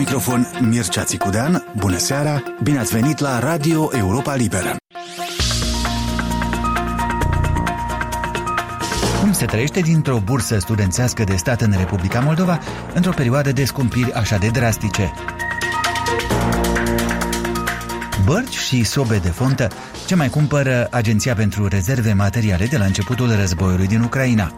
microfon Mircea Țicudean. Bună seara, bine ați venit la Radio Europa Liberă. Cum se trăiește dintr-o bursă studențească de stat în Republica Moldova într-o perioadă de scumpiri așa de drastice? Bărci și sobe de fontă, ce mai cumpără Agenția pentru Rezerve Materiale de la începutul războiului din Ucraina?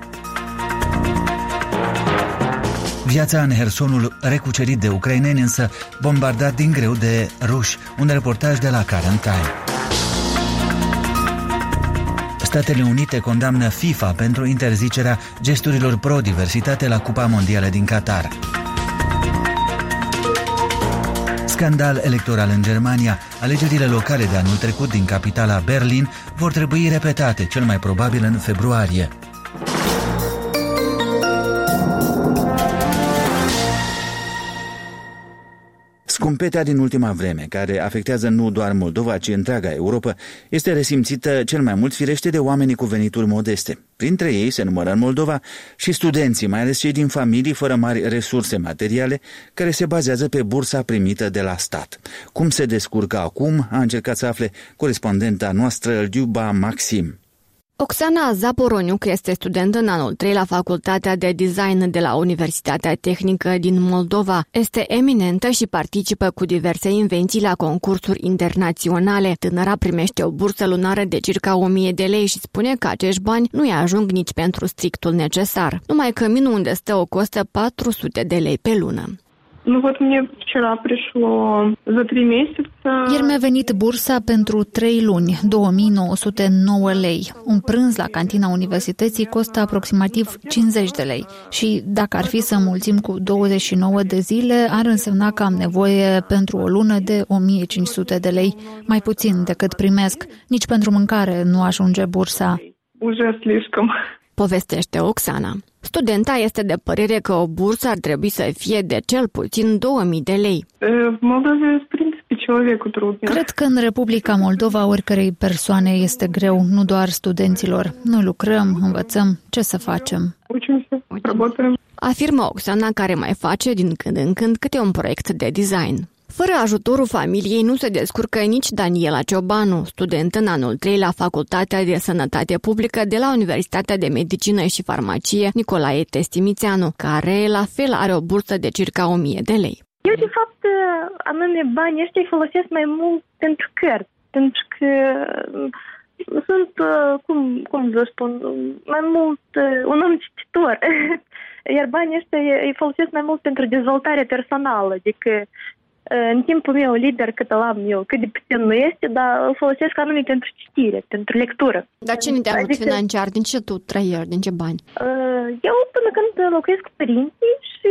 Viața în Hersonul recucerit de ucraineni, însă bombardat din greu de ruși. Un reportaj de la Karen Time. Statele Unite condamnă FIFA pentru interzicerea gesturilor pro-diversitate la Cupa Mondială din Qatar. Scandal electoral în Germania. Alegerile locale de anul trecut din capitala Berlin vor trebui repetate, cel mai probabil în februarie. Scumpetea din ultima vreme, care afectează nu doar Moldova, ci întreaga Europa, este resimțită cel mai mult firește de oamenii cu venituri modeste. Printre ei se numără în Moldova și studenții, mai ales cei din familii fără mari resurse materiale, care se bazează pe bursa primită de la stat. Cum se descurcă acum, a încercat să afle corespondenta noastră, Liuba Maxim. Oksana Zaporoniuc este student în anul 3 la Facultatea de Design de la Universitatea Tehnică din Moldova. Este eminentă și participă cu diverse invenții la concursuri internaționale. Tânăra primește o bursă lunară de circa 1000 de lei și spune că acești bani nu-i ajung nici pentru strictul necesar. Numai căminul unde stă o costă 400 de lei pe lună. Ieri mi-a venit bursa pentru 3 luni, 2909 lei. Un prânz la cantina universității costă aproximativ 50 de lei. Și dacă ar fi să mulțim cu 29 de zile, ar însemna că am nevoie pentru o lună de 1500 de lei, mai puțin decât primesc. Nici pentru mâncare nu ajunge bursa. Povestește Oksana. Studenta este de părere că o bursă ar trebui să fie de cel puțin 2000 de lei. Cred că în Republica Moldova oricărei persoane este greu, nu doar studenților. Noi lucrăm, învățăm, ce să facem? Afirmă Oksana, care mai face din când în când câte un proiect de design. Fără ajutorul familiei nu se descurcă nici Daniela Ciobanu, student în anul 3 la Facultatea de Sănătate Publică de la Universitatea de Medicină și Farmacie Nicolae Testimițeanu, care la fel are o bursă de circa 1000 de lei. Eu, de fapt, anume banii ăștia îi folosesc mai mult pentru cărți, pentru că sunt, cum vă spun, mai mult un om cititor. Iar banii ăștia îi folosesc mai mult pentru dezvoltare personală, adică în timpul meu liber, cât îl am eu, cât de puțin nu este, dar îl folosesc anume pentru citire, pentru lectură. Dar cine te ajută financiar? Din ce tu trăiești? Din ce bani? Eu până când locuiesc cu părinții și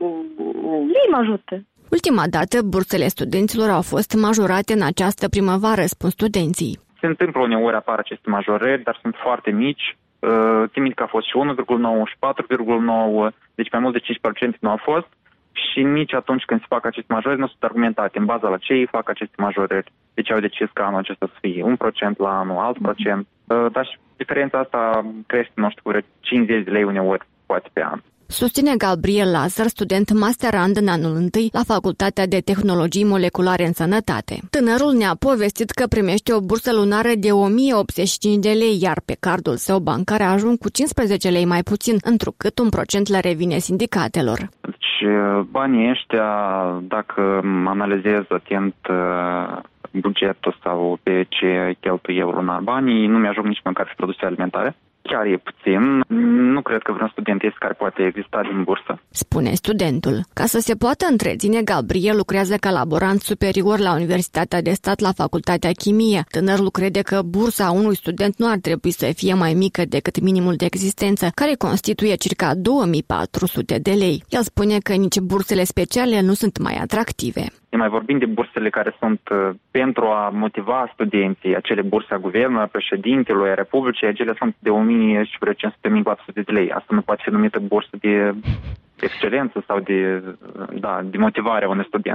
ei mă ajută. Ultima dată, bursele studenților au fost majorate în această primăvară, spun studenții. Se întâmplă uneori apar aceste majorări, dar sunt foarte mici. Țin minte că a fost și 1,9 și 4,9, deci mai mult de 5% nu au fost. Și nici atunci când se fac aceste majorări nu sunt argumentate în baza la ce ei fac aceste majorări. Deci au decis ca anul acesta să fie 1% la anul, alt procent. Dar și diferența asta crește, nu știu, 50 de lei uneori, poate pe an. Susține Gabriel Lazar, student masterand în anul 1 la Facultatea de Tehnologii Moleculare în Sănătate. Tânărul ne-a povestit că primește o bursă lunară de 1085 de lei, iar pe cardul său bancar ajung cu 15 lei mai puțin, întrucât 1% le revine sindicatelor. Deci banii ăștia, dacă analizez atent bugetul sau pe ce cheltuie eu lunar banii, nu mi-ajung nici măcar și produse alimentare. Chiar e puțin. Nu cred că vreun student este care poate exista din bursă. Spune studentul. Ca să se poată întreține, Gabriel lucrează ca laborant superior la Universitatea de Stat la Facultatea Chimie. Tânărul crede că bursa unui student nu ar trebui să fie mai mică decât minimul de existență, care constituie circa 2400 de lei. El spune că nici bursele speciale nu sunt mai atractive. Ne mai vorbim de bursele care sunt pentru a motiva studenții, acele burse a guvernului, a președintelui, a Republicii, acele sunt de 1000 și vreo 500-1400 de lei. Asta nu poate fi numită bursă de excelență sau de motivare a unui student.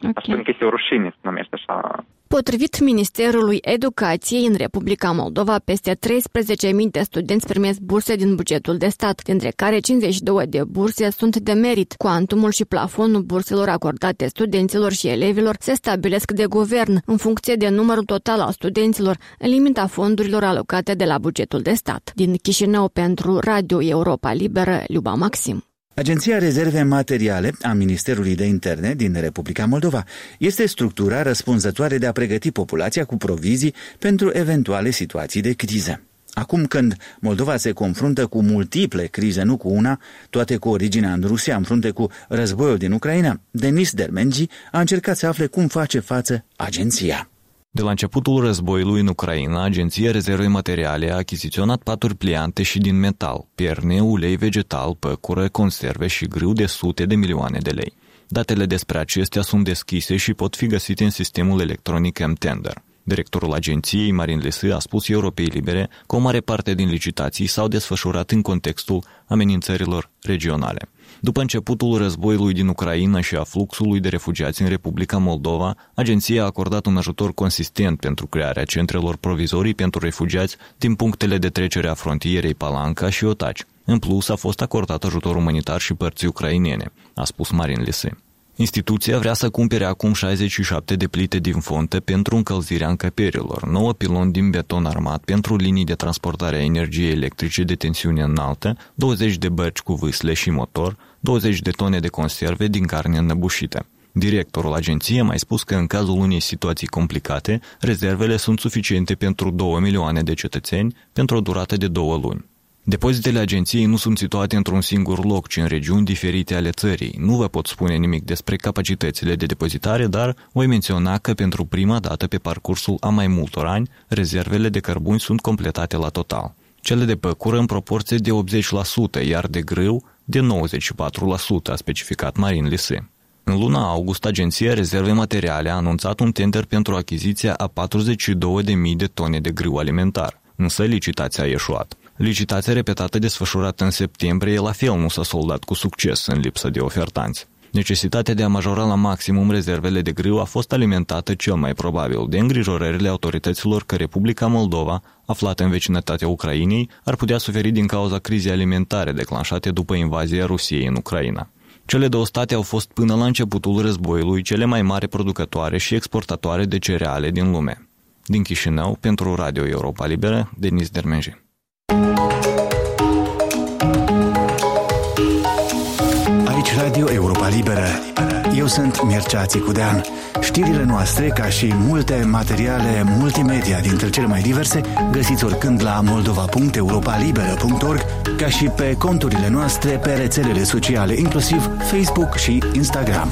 Aș spune că este o rușine să numești așa. Potrivit Ministerului Educației, în Republica Moldova, peste 13.000 de studenți primesc burse din bugetul de stat, dintre care 52 de burse sunt de merit. Cuantumul și plafonul burselor acordate studenților și elevilor se stabilesc de guvern, în funcție de numărul total al studenților, în limita fondurilor alocate de la bugetul de stat. Din Chișinău, pentru Radio Europa Liberă, Luba Maxim. Agenția Rezerve Materiale a Ministerului de Interne din Republica Moldova este structura răspunzătoare de a pregăti populația cu provizii pentru eventuale situații de criză. Acum când Moldova se confruntă cu multiple crize, nu cu una, toate cu originea în Rusia, în frunte cu războiul din Ucraina, Denis Dermengi a încercat să afle cum face față agenția. De la începutul războiului în Ucraina, Agenția Rezervei Materiale a achiziționat paturi pliante și din metal, pierne, ulei vegetal, păcură, conserve și grâu de sute de milioane de lei. Datele despre acestea sunt deschise și pot fi găsite în sistemul electronic M-Tender. Directorul agenției, Marin Lisy, a spus Europei Libere că o mare parte din licitații s-au desfășurat în contextul amenințărilor regionale. După începutul războiului din Ucraina și a fluxului de refugiați în Republica Moldova, agenția a acordat un ajutor consistent pentru crearea centrelor provizorii pentru refugiați din punctele de trecere a frontierei Palanca și Otaci. În plus, a fost acordat ajutor umanitar și părții ucrainene, a spus Marin Lisy. Instituția vrea să cumpere acum 67 de plite din fontă pentru încălzirea încăperilor, 9 piloni din beton armat pentru linii de transportare a energiei electrice de tensiune înaltă, 20 de bărci cu vâsle și motor, 20 de tone de conserve din carne înnăbușită. Directorul agenției a mai spus că în cazul unei situații complicate, rezervele sunt suficiente pentru 2 milioane de cetățeni pentru o durată de 2 luni. Depozitele agenției nu sunt situate într-un singur loc, ci în regiuni diferite ale țării. Nu vă pot spune nimic despre capacitățile de depozitare, dar voi menționa că pentru prima dată pe parcursul a mai multor ani, rezervele de cărbuni sunt completate la total. Cele de păcură în proporție de 80%, iar de grâu de 94%, a specificat Marin Lisy. În luna august, Agenția Rezerve Materiale a anunțat un tender pentru achiziția a 42.000 de tone de grâu alimentar, însă licitația a eșuat. Licitația repetată desfășurată în septembrie la fel nu s-a soldat cu succes în lipsă de ofertanți. Necesitatea de a majora la maximum rezervele de grâu a fost alimentată cel mai probabil de îngrijorările autorităților că Republica Moldova, aflată în vecinătatea Ucrainei, ar putea suferi din cauza crizei alimentare declanșate după invazia Rusiei în Ucraina. Cele două state au fost până la începutul războiului cele mai mari producătoare și exportatoare de cereale din lume. Din Chișinău, pentru Radio Europa Liberă, Denis Dermenji. Aici Radio Europa Liberă. Eu sunt Mircea Țicudean. Știrile noastre, ca și multe materiale multimedia dintre cele mai diverse, găsiți oricând la moldova.europalibera.org, ca și pe conturile noastre pe rețelele sociale, inclusiv Facebook și Instagram.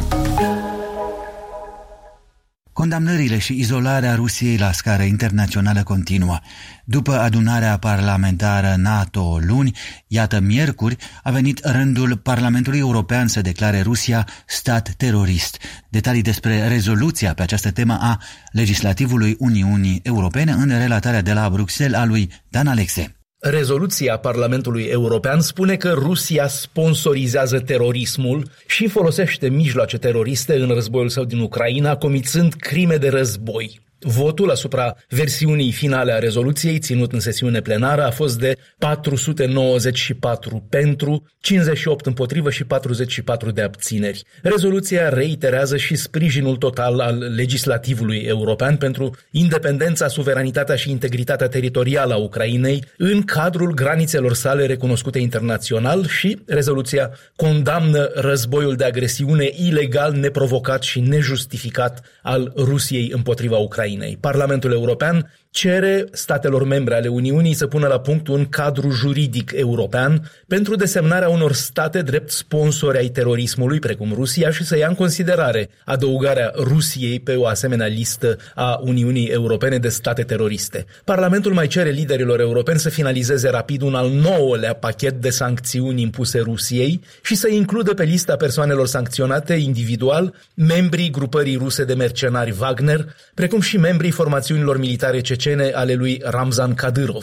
Condamnările și izolarea Rusiei la scară internațională continuă. După adunarea parlamentară NATO luni, iată miercuri, a venit rândul Parlamentului European să declare Rusia stat terorist. Detalii despre rezoluția pe această temă a legislativului Uniunii Europene în relatarea de la Bruxelles a lui Dan Alexe. Rezoluția Parlamentului European spune că Rusia sponsorizează terorismul și folosește mijloace teroriste în războiul său din Ucraina, comițând crime de război. Votul asupra versiunii finale a rezoluției, ținut în sesiune plenară, a fost de 494 pentru, 58 împotrivă și 44 de abțineri. Rezoluția reiterează și sprijinul total al legislativului european pentru independența, suveranitatea și integritatea teritorială a Ucrainei în cadrul granițelor sale recunoscute internațional și rezoluția condamnă războiul de agresiune ilegal, neprovocat și nejustificat al Rusiei împotriva Ucrainei. Parlamentul European cere statelor membre ale Uniunii să pună la punct un cadru juridic european pentru desemnarea unor state drept sponsori ai terorismului, precum Rusia, și să ia în considerare adăugarea Rusiei pe o asemenea listă a Uniunii Europene de state teroriste. Parlamentul mai cere liderilor europeni să finalizeze rapid un al 9-lea pachet de sancțiuni impuse Rusiei și să includă pe lista persoanelor sancționate individual membrii grupării ruse de mercenari Wagner, precum și membrii formațiunilor militare cecene ale lui Ramzan Kadyrov.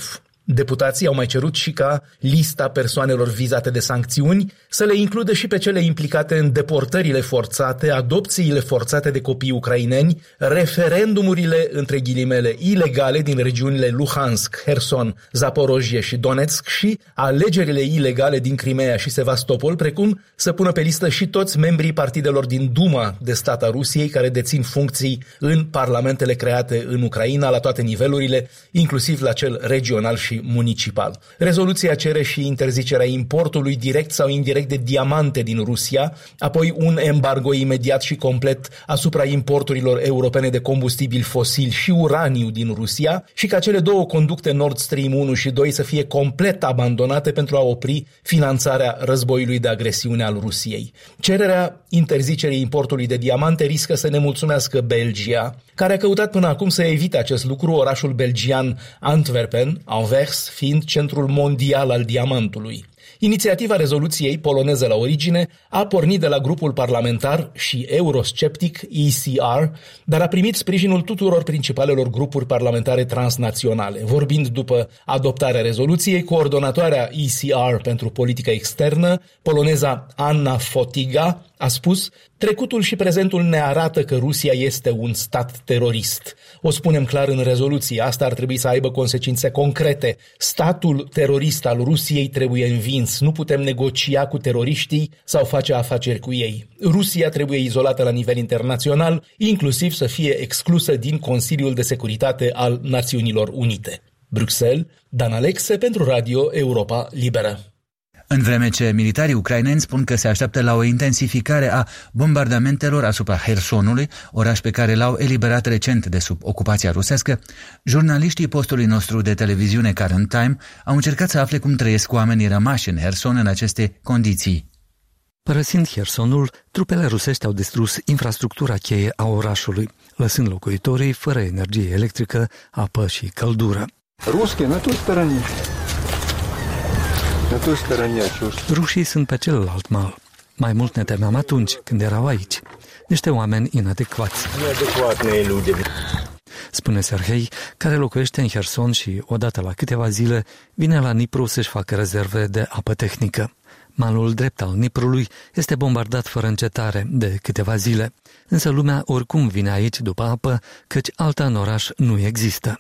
Deputații au mai cerut și ca lista persoanelor vizate de sancțiuni să le includă și pe cele implicate în deportările forțate, adopțiile forțate de copii ucraineni, referendumurile, între ghilimele, ilegale din regiunile Luhansk, Herson, Zaporojie și Donetsk și alegerile ilegale din Crimea și Sevastopol, precum să pună pe listă și toți membrii partidelor din Duma de stat a Rusiei care dețin funcții în parlamentele create în Ucraina la toate nivelurile, inclusiv la cel regional și municipal. Rezoluția cere și interzicerea importului direct sau indirect de diamante din Rusia, apoi un embargo imediat și complet asupra importurilor europene de combustibil fosil și uraniu din Rusia și ca cele două conducte Nord Stream 1 și 2 să fie complet abandonate pentru a opri finanțarea războiului de agresiune al Rusiei. Cererea interzicerii importului de diamante riscă să nemulțumească Belgia, care a căutat până acum să evite acest lucru, orașul belgian Antwerpen, Anvers, fiind centrul mondial al diamantului. Inițiativa rezoluției, poloneză la origine, a pornit de la grupul parlamentar și eurosceptic ECR, dar a primit sprijinul tuturor principalelor grupuri parlamentare transnaționale. Vorbind după adoptarea rezoluției, coordonatoarea ECR pentru politică externă, poloneza Anna Fotyga, a spus: trecutul și prezentul ne arată că Rusia este un stat terorist. O spunem clar în rezoluție, asta ar trebui să aibă consecințe concrete. Statul terorist al Rusiei trebuie învins. Nu putem negocia cu teroriștii sau face afaceri cu ei. Rusia trebuie izolată la nivel internațional, inclusiv să fie exclusă din Consiliul de Securitate al Națiunilor Unite. Bruxelles, Dan Alexe pentru Radio Europa Liberă. În vreme ce militarii ucraineni spun că se așteaptă la o intensificare a bombardamentelor asupra Hersonului, oraș pe care l-au eliberat recent de sub ocupația rusească, jurnaliștii postului nostru de televiziune Current Time au încercat să afle cum trăiesc oamenii rămași în Herson în aceste condiții. Părăsind Hersonul, trupele rusești au distrus infrastructura cheie a orașului, lăsând locuitorii fără energie electrică, apă și căldură. Rușii sunt pe celălalt mal. Mai mult ne temeam atunci, când erau aici. Niște oameni inadecvați. Spune Serhei, care locuiește în Herson și, odată la câteva zile, vine la Dnipru să-și facă rezerve de apă tehnică. Malul drept al Dniprului este bombardat fără încetare de câteva zile, însă lumea oricum vine aici după apă, căci alta în oraș nu există.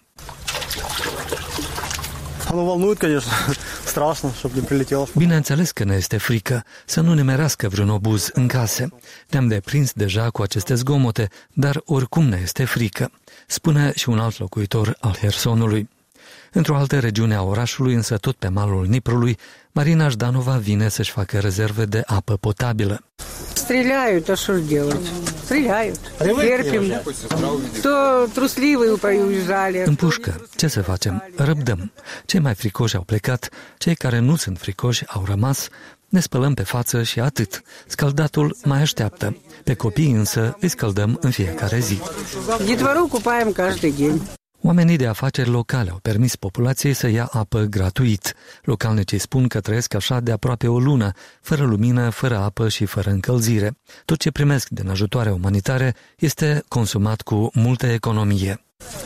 Bineînțeles că ne este frică să nu ne merească vreun obuz în case. Ne-am deprins deja cu aceste zgomote, dar oricum ne este frică, spune și un alt locuitor al Hersonului. Într-o altă regiune a orașului, însă tot pe malul Dniprului, Marina Jdanova vine să-și facă rezerve de apă potabilă. Стреляют, а что делать? Стреляют. Терпим. То трусливые уезжали. Împușcă. Ce să facem? Răbdăm. Cei mai fricoși au plecat, cei care nu sunt fricoși au rămas. Ne spălăm pe față și atât. Scaldatul mai așteaptă. Pe copii însă îi scăldăm în fiecare zi. Детвору купаем каждый день. Oamenii de afaceri locale au permis populației să ia apă gratuit. Localnicii spun că trăiesc așa de aproape o lună, fără lumină, fără apă și fără încălzire. Tot ce primesc din ajutoare umanitare este consumat cu multă economie.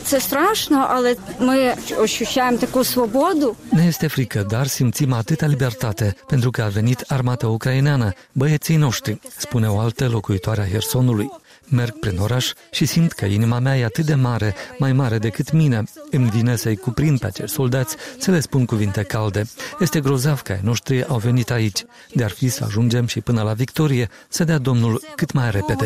Ne este frică, dar simțim atâta libertate, pentru că a venit armata ucraineană, băieții noștri, spune o altă locuitoare a Hersonului. Merg prin oraș și simt că inima mea e atât de mare, mai mare decât mine. Îmi vine să-i cuprind pe acești soldați, să le spun cuvinte calde. Este grozav că ai noștri au venit aici. De-ar fi să ajungem și până la victorie, să dea Domnul cât mai repede.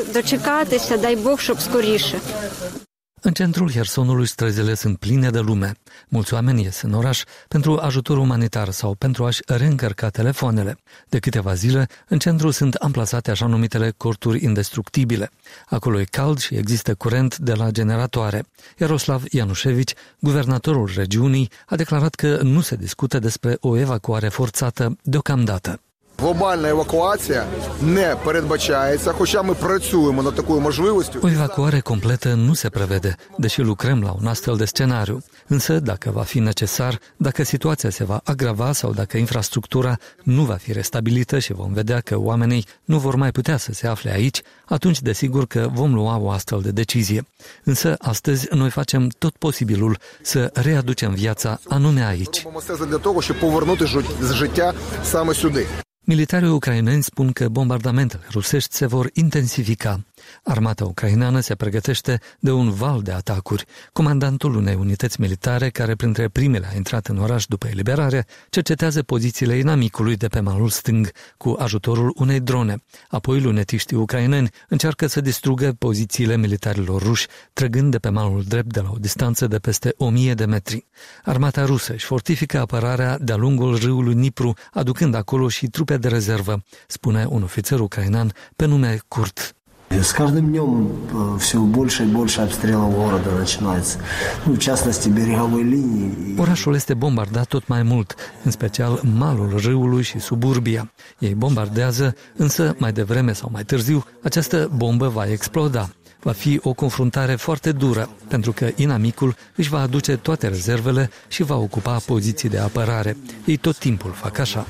În centrul Hersonului străzile sunt pline de lume. Mulți oameni ies în oraș pentru ajutor umanitar sau pentru a-și reîncărca telefoanele. De câteva zile, în centru sunt amplasate așa numitele corturi indestructibile. Acolo e cald și există curent de la generatoare. Iaroslav Ianușevici, guvernatorul regiunii, a declarat că nu se discută despre o evacuare forțată deocamdată. Глобальна евакуація не передбачається, хоча ми працюємо над такою можливістю. O evacuare completă nu se prevede, deși lucrăm la un astfel de scenariu. Însă, dacă va fi necesar, dacă situația se va agrava sau dacă infrastructura nu va fi restabilită și vom vedea că oamenii nu vor mai putea să se afle aici, atunci desigur că vom lua o astfel de decizie. Însă, astăzi, noi facem tot posibilul să readucem viața anume aici. Militarii ucraineni spun că bombardamentele rusești se vor intensifica. Armata ucraineană se pregătește de un val de atacuri. Comandantul unei unități militare, care printre primele a intrat în oraș după eliberare, cercetează pozițiile inamicului de pe malul stâng cu ajutorul unei drone. Apoi lunetiștii ucraineni încearcă să distrugă pozițiile militarilor ruși, trăgând de pe malul drept de la o distanță de peste 1000 de metri. Armata rusă își fortifică apărarea de-a lungul râului Dnipru, aducând acolo și trupe de rezervă, spune un ofițer ucrainean pe nume Kurt. С каждым днем все больше и больше обстрелов города начинается. В частности, береговой линии. Orașul este bombardat tot mai mult, în special malul râului și suburbia. Ei bombardează, însă mai devreme sau mai târziu, această bombă va exploda. Va fi o confruntare foarte dură, pentru că inamicul își va aduce toate rezervele și va ocupa poziții de apărare. Ei tot timpul fac așa.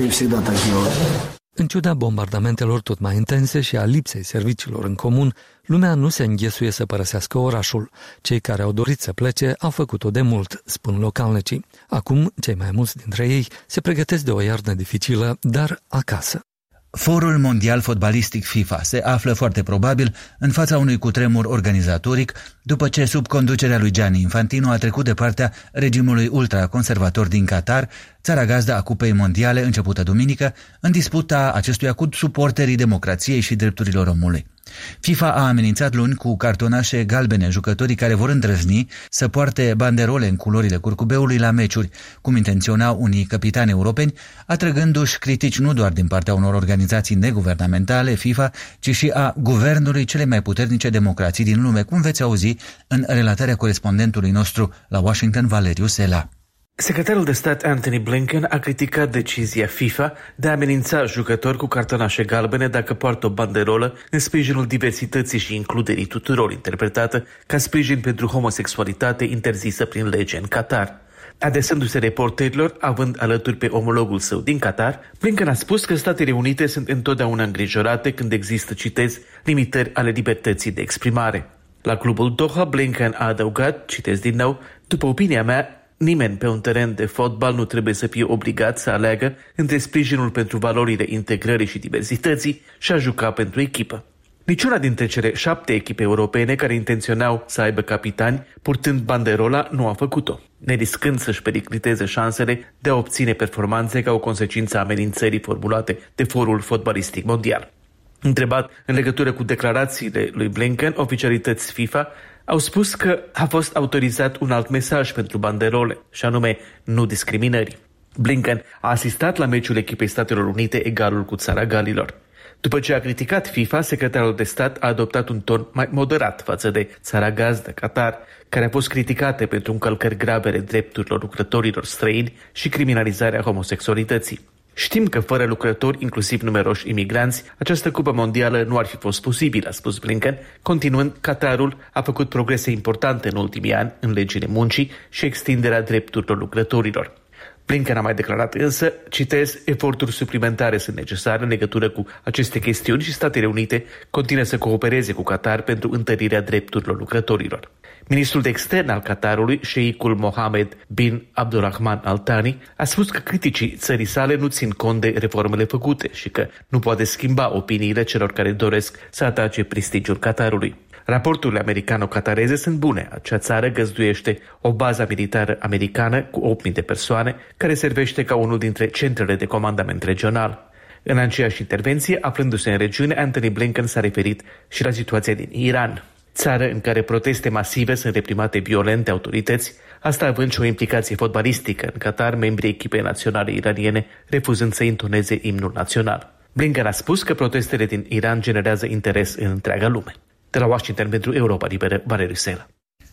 În ciuda bombardamentelor tot mai intense și a lipsei serviciilor în comun, lumea nu se înghesuie să părăsească orașul. Cei care au dorit să plece au făcut-o de mult, spun localnicii. Acum, cei mai mulți dintre ei se pregătesc de o iarnă dificilă, dar acasă. Forul mondial fotbalistic FIFA se află foarte probabil în fața unui cutremur organizatoric după ce, sub conducerea lui Gianni Infantino, a trecut de partea regimului ultraconservator din Qatar, țara gazdă a Cupei Mondiale începută duminică, în disputa acestuia cu suporterii democrației și drepturilor omului. FIFA a amenințat luni cu cartonașe galbene jucătorii care vor îndrăzni să poarte banderole în culorile curcubeului la meciuri, cum intenționau unii capitani europeni, atrăgându-și critici nu doar din partea unor organizații neguvernamentale FIFA, ci și a guvernului cele mai puternice democrații din lume, cum veți auzi în relatarea corespondentului nostru la Washington, Valeriu Sela. Secretarul de stat Antony Blinken a criticat decizia FIFA de a amenința jucători cu cartonașe galbene dacă poartă o banderolă în sprijinul diversității și includerii tuturor, interpretată ca sprijin pentru homosexualitate interzisă prin lege în Qatar. Adresându-se reporterilor, având alături pe omologul său din Qatar, Blinken a spus că Statele Unite sunt întotdeauna îngrijorate când există, citez, limitări ale libertății de exprimare. La clubul Doha, Blinken a adăugat, citez din nou, după opinia mea, nimeni pe un teren de fotbal nu trebuie să fie obligat să aleagă între sprijinul pentru valorile integrării și diversității și a juca pentru echipă. Niciuna dintre cele 7 echipe europene care intenționau să aibă capitani purtând banderola nu a făcut-o, neriscând să-și pericliteze șansele de a obține performanțe ca o consecință a amenințării formulate de Forul Fotbalistic Mondial. Întrebat în legătură cu declarațiile lui Blinken, oficialități FIFA au spus că a fost autorizat un alt mesaj pentru banderole, și anume nu discriminării. Blinken a asistat la meciul echipei Statelor Unite egalul cu țara Galilor. După ce a criticat FIFA, secretarul de stat a adoptat un ton mai moderat față de țara gazdă, Qatar, care a fost criticată pentru încălcări grave ale drepturilor lucrătorilor străini și criminalizarea homosexualității. Știm că fără lucrători, inclusiv numeroși imigranți, această cupă mondială nu ar fi fost posibilă, a spus Blinken, continuând, Qatarul a făcut progrese importante în ultimii ani în legile muncii și extinderea drepturilor lucrătorilor. Blinken a mai declarat însă, citez, eforturi suplimentare sunt necesare în legătură cu aceste chestiuni și Statele Unite continuă să coopereze cu Qatar pentru întărirea drepturilor lucrătorilor. Ministrul de extern al Qatarului, șeicul Mohammed bin Abdulrahman Al Thani, a spus că criticii țării sale nu țin cont de reformele făcute și că nu poate schimba opiniile celor care doresc să atace prestigiul Qatarului. Raporturile americano-qatareze sunt bune. Acea țară găzduiește o bază militară americană cu 8.000 de persoane, care servește ca unul dintre centrele de comandament regional. În aceeași intervenție, aflându-se în regiune, Antony Blinken s-a referit și la situația din Iran, țară în care proteste masive sunt reprimate violent de autorități, asta având și o implicație fotbalistică în Qatar, membrii echipei naționale iraniene refuzând să intoneze imnul național. Blinken a spus că protestele din Iran generează interes în întreaga lume. De la Washington pentru Europa Liberă, Valeriu Sela.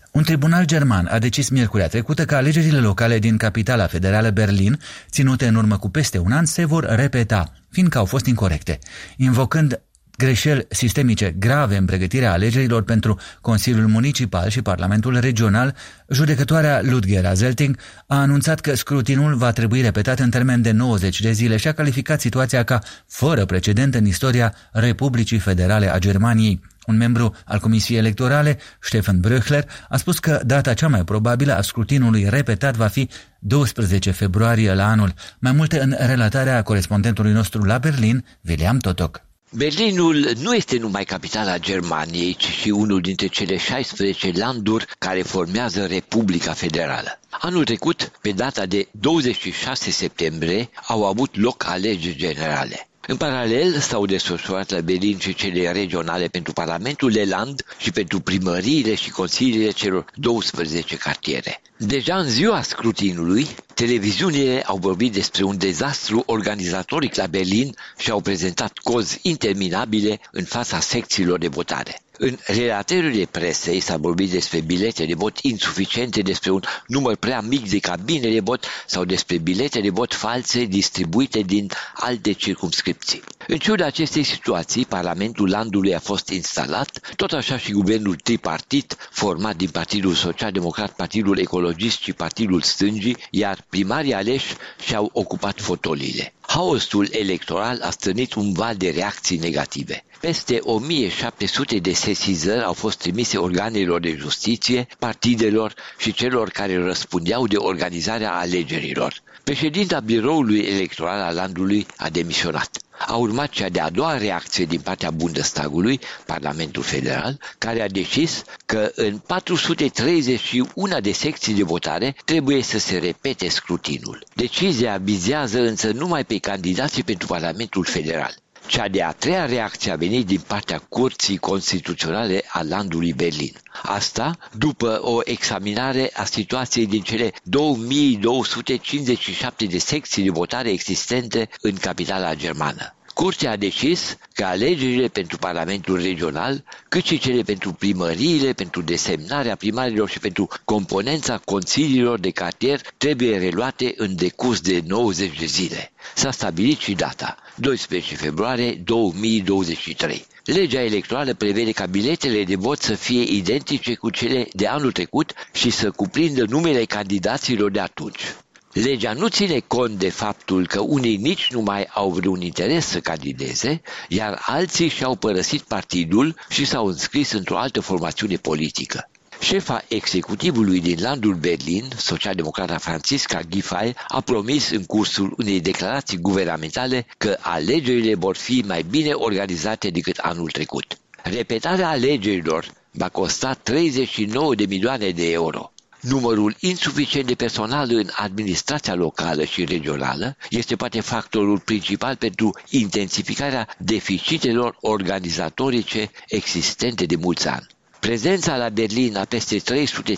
Un tribunal german a decis miercurea trecută că alegerile locale din capitala federală Berlin, ținute în urmă cu peste un an, se vor repeta, fiindcă au fost incorecte, invocând greșeli sistemice grave în pregătirea alegerilor pentru Consiliul Municipal și Parlamentul Regional. Judecătoarea Ludger Zelting a anunțat că scrutinul va trebui repetat în termen de 90 de zile și a calificat situația ca fără precedent în istoria Republicii Federale a Germaniei. Un membru al Comisiei Electorale, Stefan Bröchler, a spus că data cea mai probabilă a scrutinului repetat va fi 12 februarie la anul. Mai multe în relatarea corespondentului nostru la Berlin, William Totok. Berlinul nu este numai capitala Germaniei, ci și unul dintre cele 16 landuri care formează Republica Federală. Anul trecut, pe data de 26 septembrie, au avut loc alegeri generale. În paralel s-au desfășurat la Berlin și cele regionale pentru Parlamentul de Land și pentru primăriile și consiliile celor 12 cartiere. Deja în ziua scrutinului, televiziunile au vorbit despre un dezastru organizatoric la Berlin și au prezentat cozi interminabile în fața secțiilor de votare. În relatările presei s-a vorbit despre bilete de vot insuficiente, despre un număr prea mic de cabine de vot sau despre bilete de vot false distribuite din alte circumscripții. În ciuda acestei situații, Parlamentul Landului a fost instalat, tot așa și guvernul tripartit, format din Partidul Social-Democrat, Partidul Ecologist și Partidul Stângii, iar primarii aleși și-au ocupat fotoliile. Haosul electoral a stârnit un val de reacții negative. Peste 1700 de sesizări au fost trimise organelor de justiție, partidelor și celor care răspundeau de organizarea alegerilor. Președinta biroului electoral al landului a demisionat. A urmat cea de-a doua reacție din partea Bundestagului, Parlamentul Federal, care a decis că în 431 de secții de votare trebuie să se repete scrutinul. Decizia vizează însă numai pe candidații pentru Parlamentul Federal. Cea de-a treia reacție a venit din partea Curții Constituționale a landului Berlin. Asta după o examinare a situației din cele 2257 de secții de votare existente în capitala germană. Curtea a decis că alegerile pentru Parlamentul Regional, cât și cele pentru primăriile, pentru desemnarea primarilor și pentru componența consiliilor de cartier trebuie reluate în decurs de 90 de zile. S-a stabilit și data, 12 februarie 2023. Legea electorală prevede ca biletele de vot să fie identice cu cele de anul trecut și să cuprindă numele candidaților de atunci. Legea nu ține cont de faptul că unii nici nu mai au vreun interes să candideze, iar alții și-au părăsit partidul și s-au înscris într-o altă formațiune politică. Șefa executivului din landul Berlin, socialdemocrata Franziska Giffey, a promis în cursul unei declarații guvernamentale că alegerile vor fi mai bine organizate decât anul trecut. Repetarea alegerilor va costa 39 de milioane de euro. Numărul insuficient de personal în administrația locală și regională este poate factorul principal pentru intensificarea deficitelor organizatorice existente de mulți ani. Prezența la Berlin a peste 330.000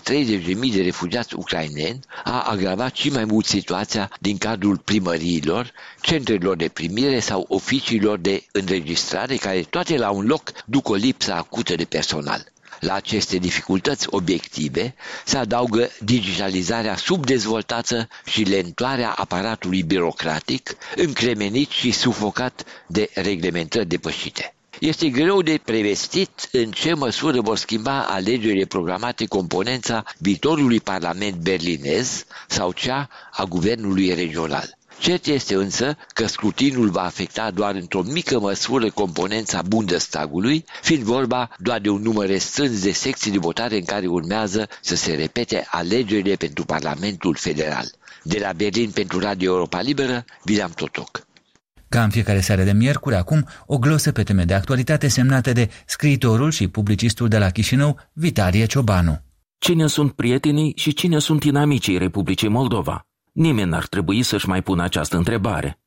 de refugiați ucraineni a agravat și mai mult situația din cadrul primăriilor, centrelor de primire sau oficiilor de înregistrare, care toate la un loc duc o lipsă acută de personal. La aceste dificultăți obiective se adaugă digitalizarea subdezvoltată și lentoarea aparatului birocratic, încremenit și sufocat de reglementări depășite. Este greu de prevestit în ce măsură vor schimba alegerile programate componența viitorului Parlament berlinez sau cea a guvernului regional. Cert este însă că scrutinul va afecta doar într-o mică măsură componența Bundestagului, fiind vorba doar de un număr restrâns de secții de votare în care urmează să se repete alegerile pentru Parlamentul Federal. De la Berlin pentru Radio Europa Liberă, William Totok. Ca în fiecare seară de miercuri, acum, o glosă pe teme de actualitate semnată de scriitorul și publicistul de la Chișinău, Vitalie Ciobanu. Cine sunt prietenii și cine sunt inamicii Republicii Moldova? Nimeni n-ar trebui să-și mai pună această întrebare.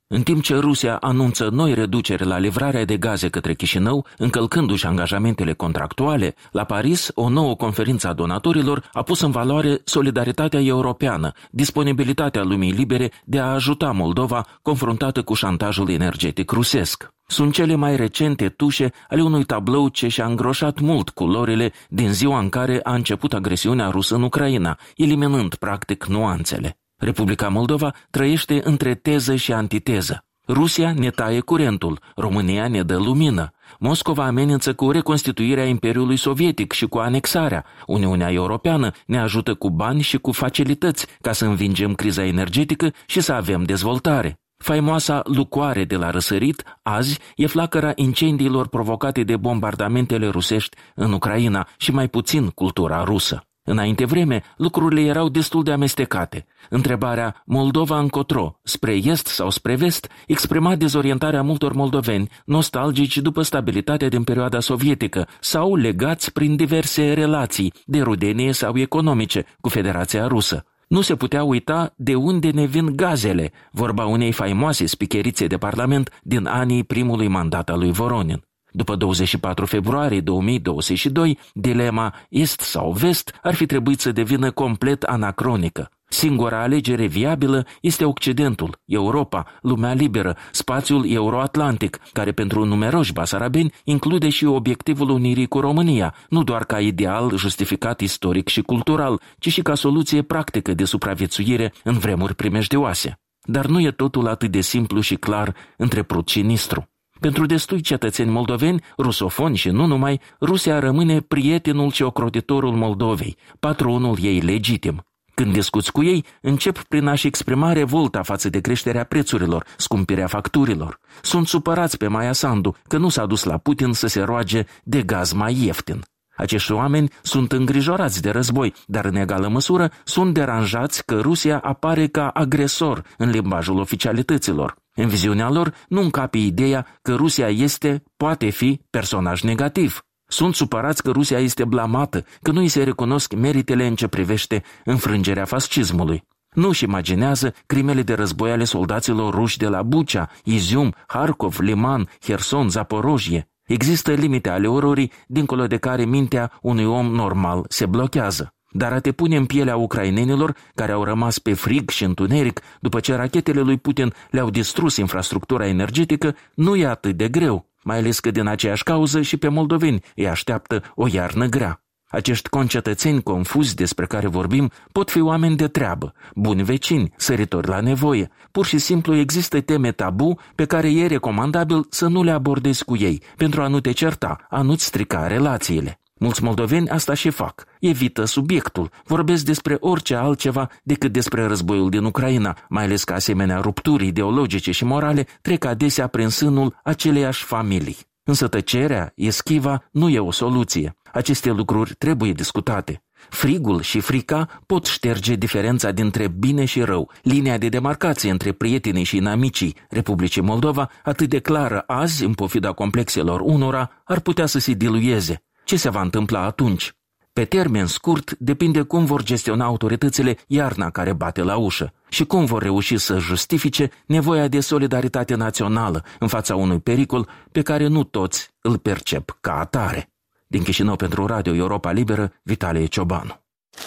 În timp ce Rusia anunță noi reduceri la livrarea de gaze către Chișinău, încălcându-și angajamentele contractuale, la Paris, o nouă conferință a donatorilor a pus în valoare solidaritatea europeană, disponibilitatea lumii libere de a ajuta Moldova confruntată cu șantajul energetic rusesc. Sunt cele mai recente tușe ale unui tablou ce și-a îngroșat mult culorile din ziua în care a început agresiunea rusă în Ucraina, eliminând practic nuanțele. Republica Moldova trăiește între teză și antiteză. Rusia ne taie curentul, România ne dă lumină. Moscova amenință cu reconstituirea Imperiului Sovietic și cu anexarea. Uniunea Europeană ne ajută cu bani și cu facilități ca să învingem criza energetică și să avem dezvoltare. Faimoasa lucoare de la răsărit, azi, e flacăra incendiilor provocate de bombardamentele rusești în Ucraina și mai puțin cultura rusă. Înainte vreme, lucrurile erau destul de amestecate. Întrebarea Moldova încotro, spre est sau spre vest, exprima dezorientarea multor moldoveni, nostalgici după stabilitatea din perioada sovietică sau legați prin diverse relații, de rudenie sau economice, cu Federația Rusă. Nu se putea uita de unde ne vin gazele, vorba unei faimoase spicherițe de parlament din anii primului mandat al lui Voronin. După 24 februarie 2022, dilema est sau vest ar fi trebuit să devină complet anacronică. Singura alegere viabilă este Occidentul, Europa, lumea liberă, spațiul euroatlantic, care pentru numeroși basarabeni include și obiectivul unirii cu România, nu doar ca ideal justificat istoric și cultural, ci și ca soluție practică de supraviețuire în vremuri primejdioase. Dar nu e totul atât de simplu și clar între Prut și Nistru. Pentru destui cetățeni moldoveni, rusofoni și nu numai, Rusia rămâne prietenul și ocrotitorul Moldovei, patronul ei legitim. Când discuți cu ei, încep prin a-și exprima revolta față de creșterea prețurilor, scumpirea facturilor. Sunt supărați pe Maia Sandu că nu s-a dus la Putin să se roage de gaz mai ieftin. Acești oameni sunt îngrijorați de război, dar în egală măsură sunt deranjați că Rusia apare ca agresor în limbajul oficialităților. În viziunea lor nu încape ideea că Rusia poate fi personaj negativ. Sunt supărați că Rusia este blamată, că nu îi se recunosc meritele în ce privește înfrângerea fascismului. Nu își imaginează crimele de război ale soldaților ruși de la Bucha, Izium, Harkov, Liman, Herson, Zaporojie. Există limite ale ororii, dincolo de care mintea unui om normal se blochează. Dar a te pune în pielea ucrainenilor care au rămas pe frig și întuneric după ce rachetele lui Putin le-au distrus infrastructura energetică nu e atât de greu, mai ales că din aceeași cauză și pe moldoveni îi așteaptă o iarnă grea. Acești concetățeni confuzi despre care vorbim pot fi oameni de treabă, buni vecini, săritori la nevoie. Pur și simplu există teme tabu pe care e recomandabil să nu le abordezi cu ei, pentru a nu te certa, a nu-ți strica relațiile. Mulți moldoveni asta și fac. Evită subiectul, vorbesc despre orice altceva decât despre războiul din Ucraina, mai ales că asemenea rupturi ideologice și morale trec adesea prin sânul aceleiași familii. Însă tăcerea, eschiva, nu e o soluție. Aceste lucruri trebuie discutate. Frigul și frica pot șterge diferența dintre bine și rău. Linia de demarcație între prietenii și inamicii Republicii Moldova, atât de clară azi, în pofida complexelor unora, ar putea să se dilueze. Ce se va întâmpla atunci? Pe termen scurt, depinde cum vor gestiona autoritățile iarna care bate la ușă și cum vor reuși să justifice nevoia de solidaritate națională în fața unui pericol pe care nu toți îl percep ca atare. Din Chișinău pentru Radio Europa Liberă, Vitalie Ciobanu.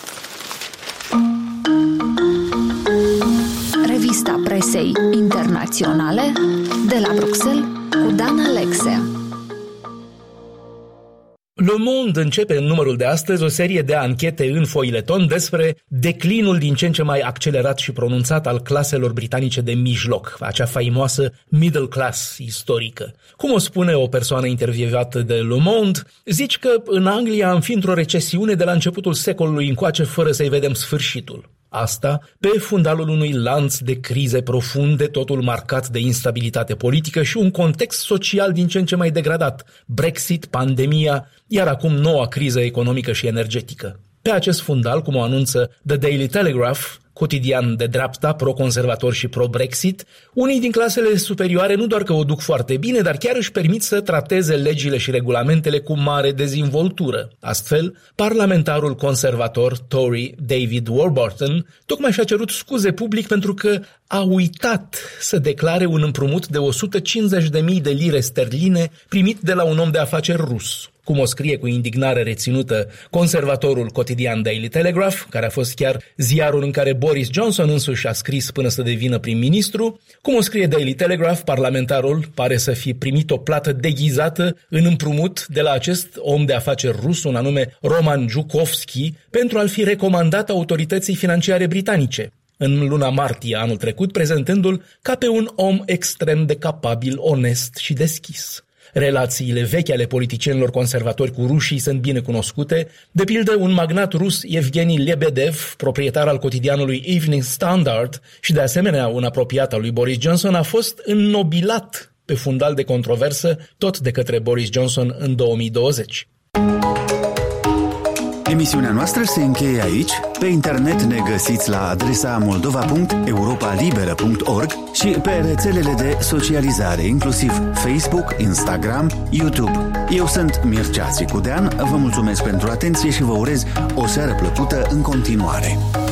Revista presei internaționale de la Bruxelles cu Dan Alexia. Le Monde începe în numărul de astăzi o serie de anchete în foileton despre declinul din ce în ce mai accelerat și pronunțat al claselor britanice de mijloc, acea faimoasă middle class istorică. Cum o spune o persoană intervievată de Le Monde, zici că în Anglia am fi într-o recesiune de la începutul secolului încoace fără să-i vedem sfârșitul. Asta pe fundalul unui lanț de crize profunde, totul marcat de instabilitate politică și un context social din ce în ce mai degradat, Brexit, pandemia, iar acum noua criză economică și energetică. Pe acest fundal, cum o anunță The Daily Telegraph, cotidian de dreapta, pro-conservator și pro-Brexit, unii din clasele superioare nu doar că o duc foarte bine, dar chiar își permit să trateze legile și regulamentele cu mare dezvoltură. Astfel, parlamentarul conservator Tory David Warburton tocmai și-a cerut scuze public pentru că a uitat să declare un împrumut de 150.000 de lire sterline primit de la un om de afaceri rus. Cum o scrie cu indignare reținută conservatorul cotidian Daily Telegraph, care a fost chiar ziarul în care Boris Johnson însuși a scris până să devină prim-ministru, cum o scrie Daily Telegraph, parlamentarul pare să fi primit o plată deghizată în împrumut de la acest om de afaceri rus, un anume Roman Zhukovski, pentru a-l fi recomandat autorității financiare britanice în luna martie anul trecut, prezentându-l ca pe un om extrem de capabil, onest și deschis. Relațiile vechi ale politicienilor conservatori cu rușii sunt bine cunoscute. De pildă, un magnat rus, Evgeni Lebedev, proprietar al cotidianului Evening Standard și de asemenea un apropiat al lui Boris Johnson, a fost înnobilat pe fundal de controversă tot de către Boris Johnson în 2020. Emisiunea noastră se încheie aici. Pe internet ne găsiți la adresa moldova.europalibera.org și pe rețelele de socializare, inclusiv Facebook, Instagram, YouTube. Eu sunt Mircea Țicudean, vă mulțumesc pentru atenție și vă urez o seară plăcută în continuare.